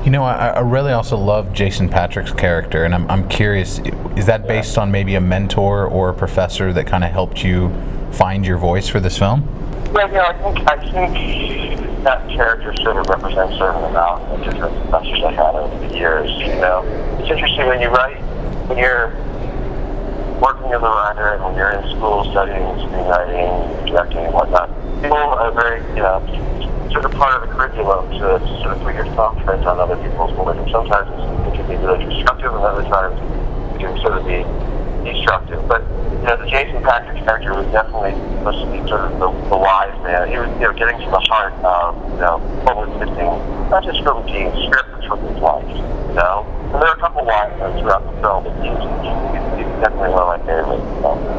I really also love Jason Patric's character, and I'm curious, is that based on maybe a mentor or a professor that kind of helped you find your voice for this film? Yeah, I think that character sort of represents sort of an amount of different professors I had over the years. It's interesting when you write, when you're working as a writer and when you're in school studying screenwriting, directing and whatnot, people are very, sort of part of the curriculum to sort of put your thumbprint on other people's work. And sometimes it can be really constructive, and other times it can sort of be destructive. But the Jason Patrick character was definitely supposed to be sort of the wise man. He was, getting to the heart of, what was missing, not just from Gene's script, but from his life. And there are a couple wise men throughout the film, but he's definitely one of my favorites.